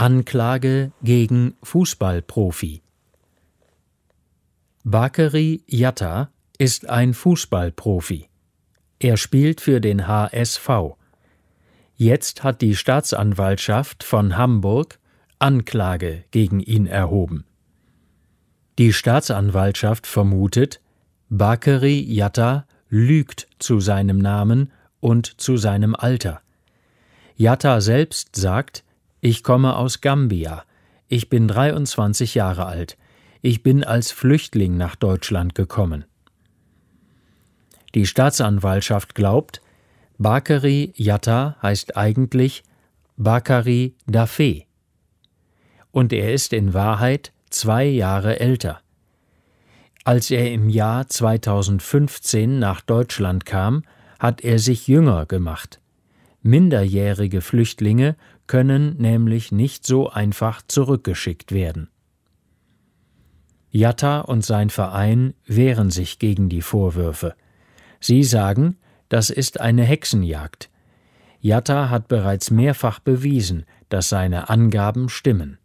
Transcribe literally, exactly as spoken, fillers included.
Anklage gegen Fußballprofi. Bakary Yatta ist ein Fußballprofi. Er spielt für den H S V. Jetzt hat die Staatsanwaltschaft von Hamburg Anklage gegen ihn erhoben. Die Staatsanwaltschaft vermutet, Bakary Yatta lügt zu seinem Namen und zu seinem Alter. Yatta selbst sagt: Ich komme aus Gambia. Ich bin dreiundzwanzig Jahre alt. Ich bin als Flüchtling nach Deutschland gekommen. Die Staatsanwaltschaft glaubt, Bakary Yatta heißt eigentlich Bakary Daffé. Und er ist in Wahrheit zwei Jahre älter. Als er im Jahr zweitausendfünfzehn nach Deutschland kam, hat er sich jünger gemacht. Minderjährige Flüchtlinge können nämlich nicht so einfach zurückgeschickt werden. Yatta und sein Verein wehren sich gegen die Vorwürfe. Sie sagen, das ist eine Hexenjagd. Yatta hat bereits mehrfach bewiesen, dass seine Angaben stimmen.